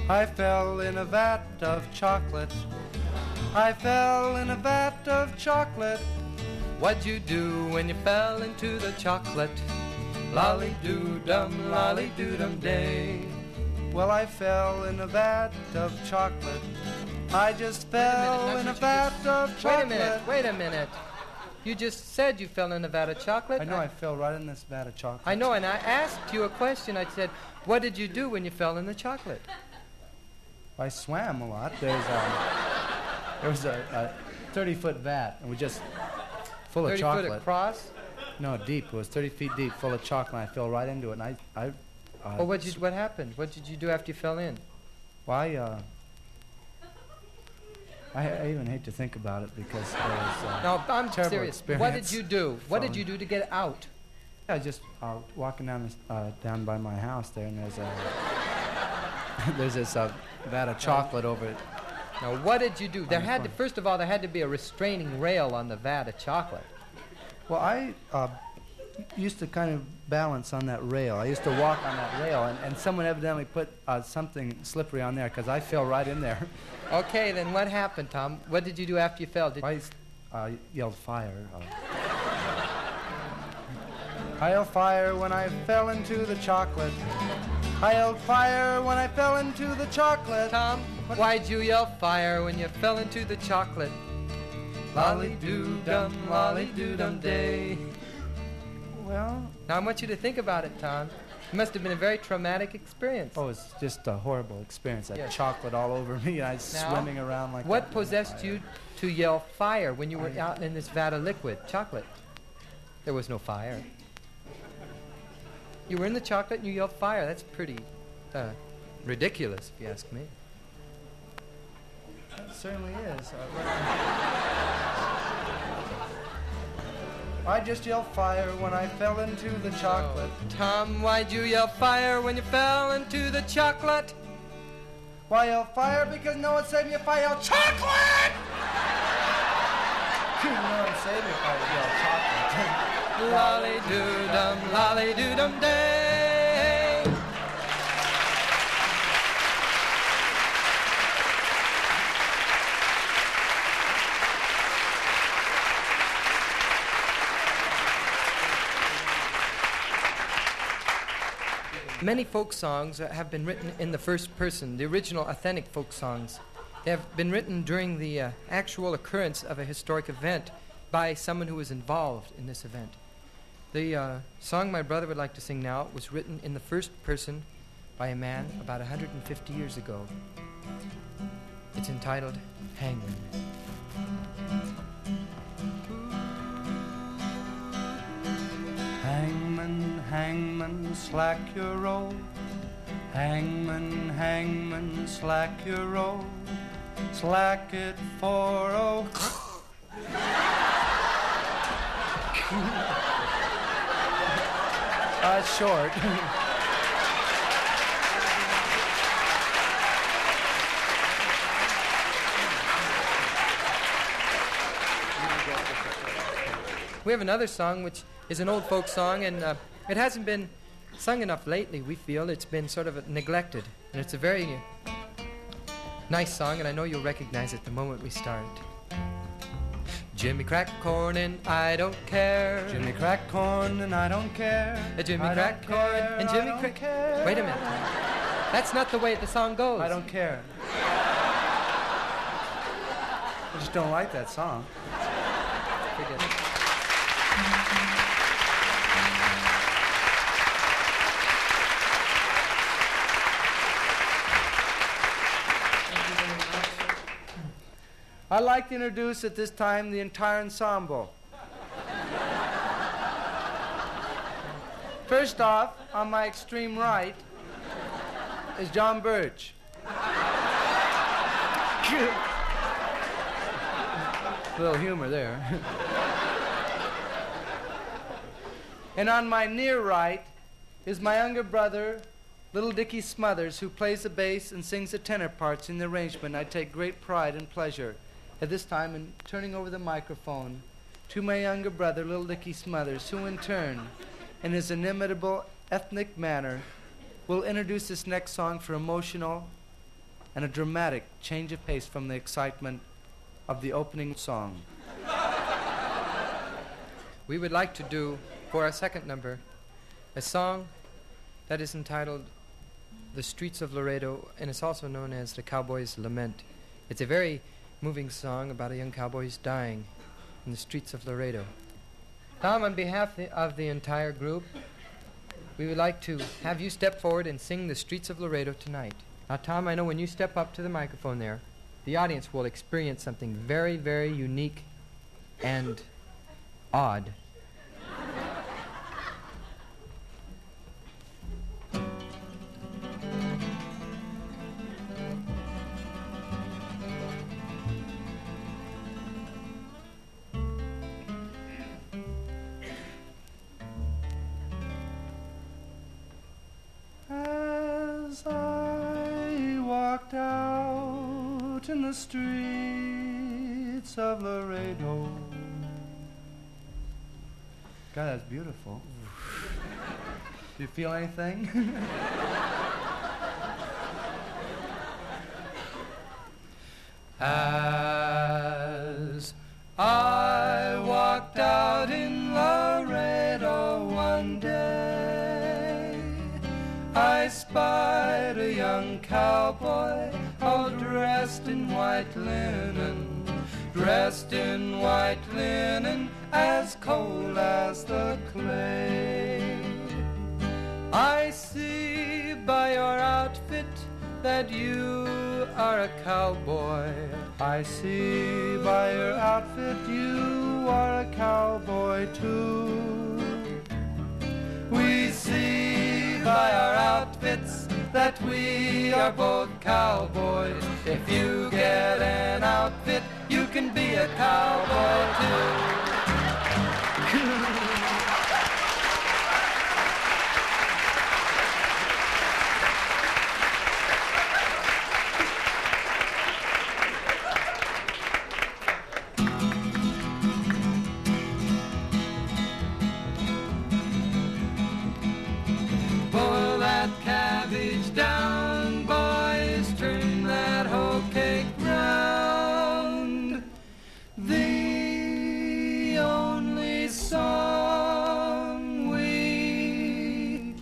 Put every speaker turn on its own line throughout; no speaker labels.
I fell in a vat of chocolate. I fell in a vat of chocolate.
What'd you do when you fell into the chocolate? Lolly-doo-dum day.
Well, I fell in a vat of chocolate. I just fell in a vat of chocolate.
Wait a minute. You just said you fell in a vat of chocolate.
I know, I fell right in this vat of chocolate.
I know, and I asked you a question. I said, what did you do when you fell in the chocolate?
I swam a lot. There was a 30-foot vat, and we just full of chocolate.
30 foot across?
No, deep. It was 30 feet deep, full of chocolate. And I fell right into it, and
well, what happened? What did you do after you fell in?
Well, I even hate to think about it because it was
no, I'm
terrible
serious.
Experience.
What did you do? What did you do to get out?
I was just walking down by my house there, and there's this vat of chocolate over it.
Now, what did you do? First of all, there had to be a restraining rail on the vat of chocolate.
Well, I used to kind of balance on that rail. I used to walk on that rail, and someone evidently put something slippery on there because I fell right in there.
Okay, then what happened, Tom? What did you do after you fell?
I yelled fire. I yelled fire when I fell into the chocolate. I yelled fire when I fell into the chocolate.
Tom, why'd you yell fire when you fell into the chocolate? Lolly-doo-dum day.
Well...
Now I want you to think about it, Tom. It must have been a very traumatic experience.
Oh, it's just a horrible experience. I had chocolate all over me. I was swimming around like
what possessed you to yell fire when you were out in this vat of liquid chocolate? There was no fire. You were in the chocolate and you yelled fire. That's pretty ridiculous, if you ask me.
It certainly is. I just yelled fire when I fell into the chocolate.
Oh, Tom, why'd you yell fire when you fell into the chocolate?
Why yell fire? Because no one saved me if I yelled chocolate! No one saved me if I yelled chocolate.
Lolly-doo-dum day. Many folk songs have been written in the first person, the original authentic folk songs. They have been written during the actual occurrence of a historic event by someone who was involved in this event. The song my brother would like to sing now was written in the first person by a man about 150 years ago. It's entitled Hangman.
Hangman, hangman, slack your rope. Hangman, hangman, slack your rope. Slack it for short.
We have another song which is an old folk song, and it hasn't been sung enough lately, we feel. It's been sort of neglected, and it's a very nice song, and I know you'll recognize it the moment we start. Jimmy cracked corn and I don't care.
Jimmy cracked corn and I don't care.
Jimmy cracked corn and Jimmy cracked... Wait a minute. That's not the way the song goes.
I don't care. I just don't like that song.
Forget it.
I'd like to introduce at this time the entire ensemble. First off, on my extreme right is John Birch. Little humor there. And on my near right is my younger brother, Little Dickie Smothers, who plays the bass and sings the tenor parts in the arrangement. I take great pride and pleasure at this time in turning over the microphone to my younger brother, Little Dickie Smothers, who in turn, in his inimitable ethnic manner, will introduce this next song for emotional and a dramatic change of pace from the excitement of the opening song.
We would like to do, for our second number, a song that is entitled The Streets of Laredo, and it's also known as The Cowboy's Lament. It's a very moving song about a young cowboy who's dying in the streets of Laredo. Tom, on behalf of the entire group, we would like to have you step forward and sing The Streets of Laredo tonight. Now, Tom, I know when you step up to the microphone there, the audience will experience something very, very unique and odd.
As I walked out in the streets of Laredo. God, that's beautiful. Do you feel anything? As I walked out in Laredo one day, I spied a young cowboy all dressed in white linen, dressed in white linen, as cold as the clay. I see by your outfit that you are a cowboy. I see by your outfit you are a cowboy too. We see by our outfits that we are both cowboys. If you get an outfit, you can be a cowboy too. Boil that cabbage down, boys, turn that hoe cake round. The only song we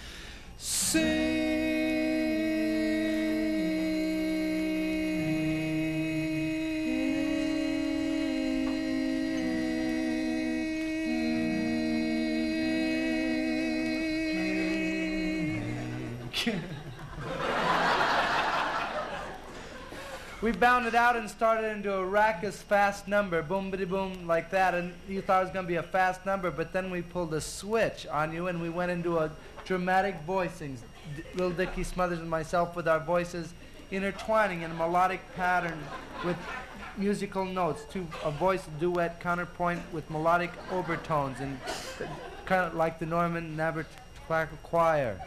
We bounded out and started into a raucous fast number, boom-biddy-boom, like that, and you thought it was going to be a fast number, but then we pulled a switch on you and we went into a dramatic voicing, Little Dickie Smothers and myself, with our voices intertwining in a melodic pattern with musical notes, to a voice duet counterpoint with melodic overtones, and kind of like the Norman Navarre Choir.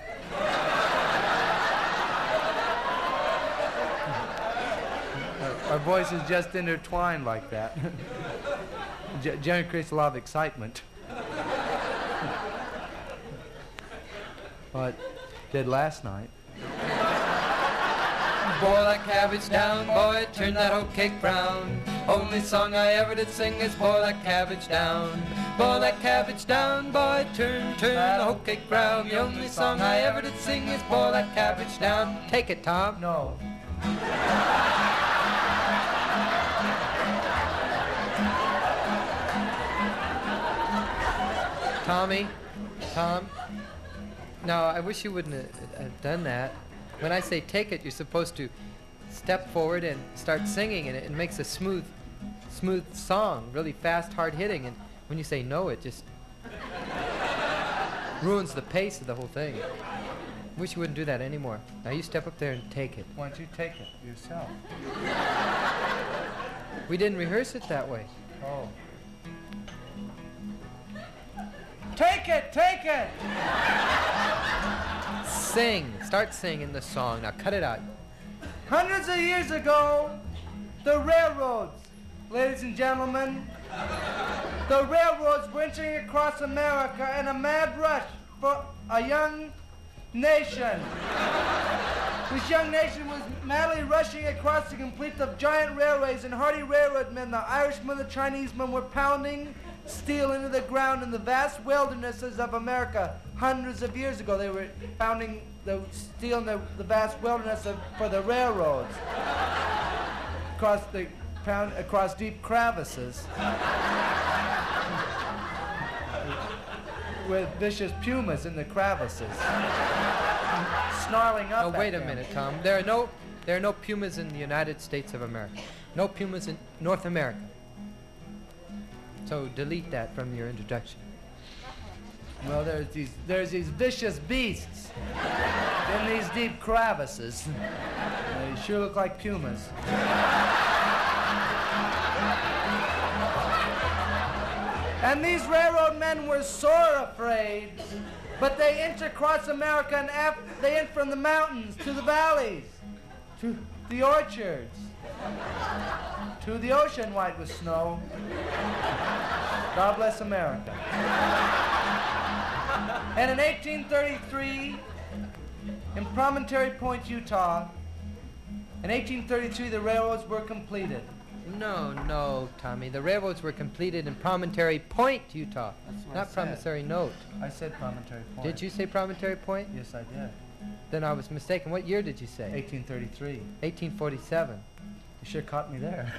Our voices just intertwined like that. Generally creates a lot of excitement. Well, it did last night.
Boil that cabbage down, boy, turn that hoe cake brown. Only song I ever did sing is boil that cabbage down. Boil that cabbage down, boy, turn the hoe cake brown. The only song I ever did sing is boil that cabbage down. Take it, Tom.
No.
Tom, no, I wish you wouldn't have done that. When I say take it, you're supposed to step forward and start singing, and it makes a smooth song, really fast, hard-hitting, and when you say no, it just ruins the pace of the whole thing. I wish you wouldn't do that anymore. Now you step up there and take it.
Why don't you take it yourself?
We didn't rehearse it that way.
Oh. Take it! Take it!
Sing. Start singing the song. Now cut it out.
Hundreds of years ago, the railroads, ladies and gentlemen, the railroads wrenching across America in a mad rush for a young nation. This young nation was madly rushing across to complete the giant railways, and hardy railroad men, the Irishmen, the Chinesemen, were pounding steel into the ground in the vast wildernesses of America. Hundreds of years ago, they were pounding the steel in the vast wilderness for the railroads. Across deep crevices with vicious pumas in the crevices, snarling up.
Oh, wait a
them.
minute, Tom. There are no pumas in the United States of America. No pumas in North America. So delete that from your introduction.
Well, there's these vicious beasts in these deep crevices. They sure look like pumas. And these railroad men were sore afraid, but they enter across America, and they enter from the mountains to the valleys, to the orchards, to the ocean white with snow. God bless America. And in 1833, in Promontory Point, Utah, in 1833, the railroads were completed.
No, Tommy. The railroads were completed in Promontory Point, Utah, not Promontory Note.
I said Promontory Point.
Did you say Promontory Point?
Yes, I did.
Then I was mistaken. What year did you say?
1833.
1847.
You sure caught me there.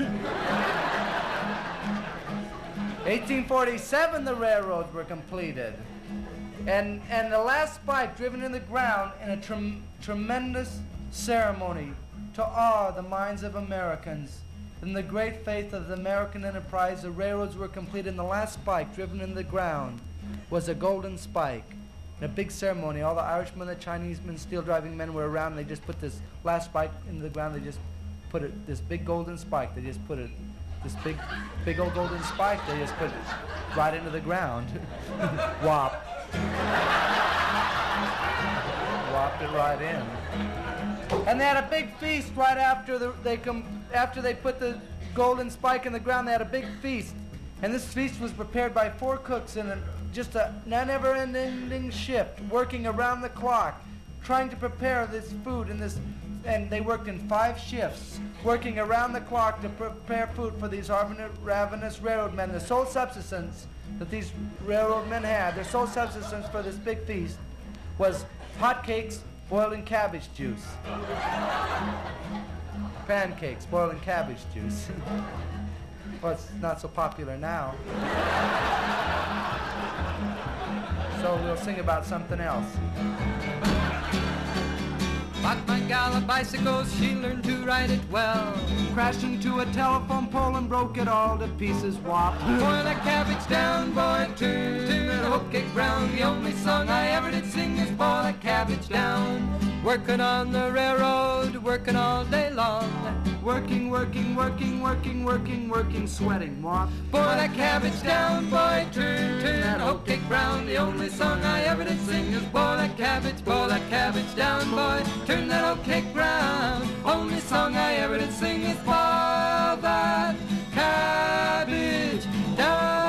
1847, the railroads were completed. And the last spike driven in the ground in a tremendous ceremony to awe the minds of Americans. In the great faith of the American enterprise, the railroads were completed, and the last spike driven in the ground was a golden spike. In a big ceremony, all the Irishmen, the Chinesemen, steel-driving men were around, and they just put this last spike into the ground. They just put it, this big golden spike, they just put it, this big old golden spike, they just put it right into the ground. Whop. Whopped it right in. And they had a big feast right after they put the golden spike in the ground. They had a big feast, and this feast was prepared by 4 cooks in just a never-ending shift, working around the clock, trying to prepare this food and they worked in 5 shifts, working around the clock to prepare food for these ravenous railroad men. The sole subsistence that these railroad men had, their sole subsistence for this big feast, was hot cakes boiled in cabbage juice. Pancakes boiled in cabbage juice. Well, it's not so popular now. So we'll sing about something else.
Bought my gal a bicycle, she learned to ride it well.
Crashed into a telephone pole and broke it all to pieces, whop.
Boil that cabbage down, boy, turn that whole cake round. The only song I ever did sing is boil that cabbage down. Working on the railroad, working all day long.
Working, sweating, whop.
Boil that cabbage down, boy, turn that whole cake round. The only song I ever did sing is boil that cabbage down, boy, turn that whole cake round. Only song I ever did sing is boil that cabbage down.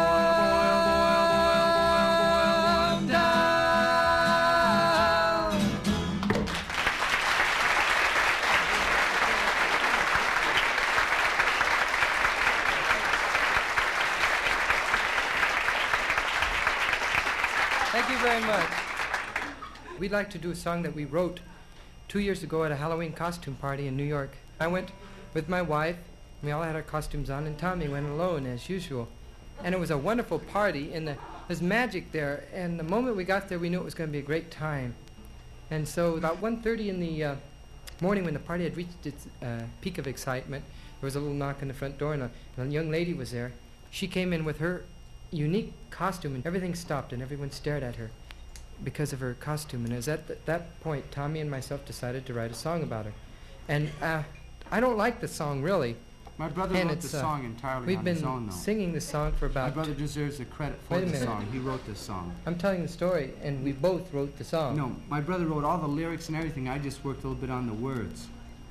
Thank you very much. We'd like to do a song that we wrote 2 years ago at a Halloween costume party in New York. I went with my wife. We all had our costumes on, and Tommy went alone as usual. And it was a wonderful party, and there's magic there. And the moment we got there, we knew it was going to be a great time. And so about 1:30 in the morning, when the party had reached its peak of excitement, there was a little knock on the front door, and a young lady was there. She came in with her unique costume, and everything stopped, and everyone stared at her because of her costume. And it was at that point Tommy and myself decided to write a song about her. And I don't like the song, really.
My brother wrote the song entirely on his own, though.
We've been singing this song for about...
My brother deserves the credit for the song. He wrote this song.
I'm telling the story, and we both wrote the song.
No, my brother wrote all the lyrics and everything. I just worked a little bit on the words.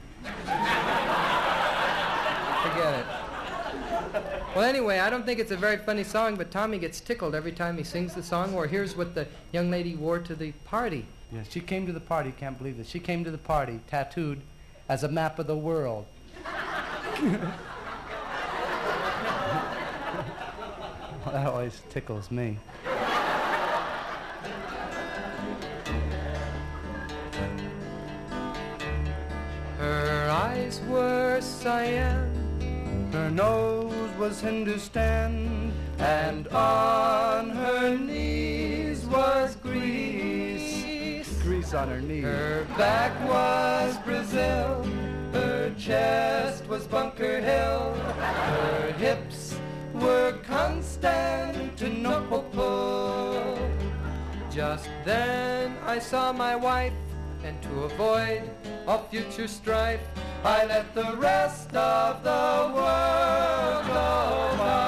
Forget it. Well, anyway, I don't think it's a very funny song, but Tommy gets tickled every time he sings the song or hears what the young lady wore to the party.
Yes, she came to the party, can't believe this. She came to the party tattooed as a map of the world. Well, that always tickles me.
Her eyes were cyan,
her nose was Hindustan, and on her knees was grease. Grease on her knees. Her back was Brazil, her chest was Bunker Hill, her hips were Constantinople.
Just then I saw my wife, and to avoid all future strife,
I let the rest of the world go by.